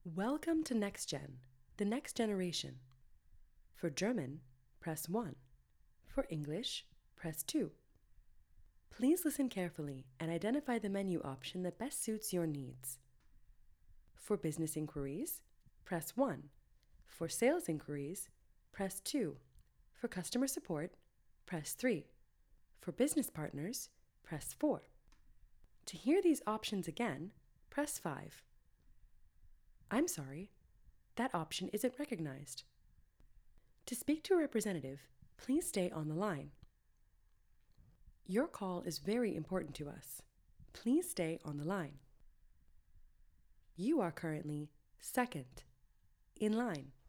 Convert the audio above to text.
Welcome to NextGen, the next generation. For German, press 1. For English, press 2. Please listen carefully and identify the menu option that best suits your needs. For business inquiries, press 1. For sales inquiries, press 2. For customer support, press 3. For business partners, press 4. To hear these options again, press 5. I'm sorry, that option isn't recognized. To speak to a representative, please stay on the line. Your call is very important to us. Please stay on the line. You are currently second in line.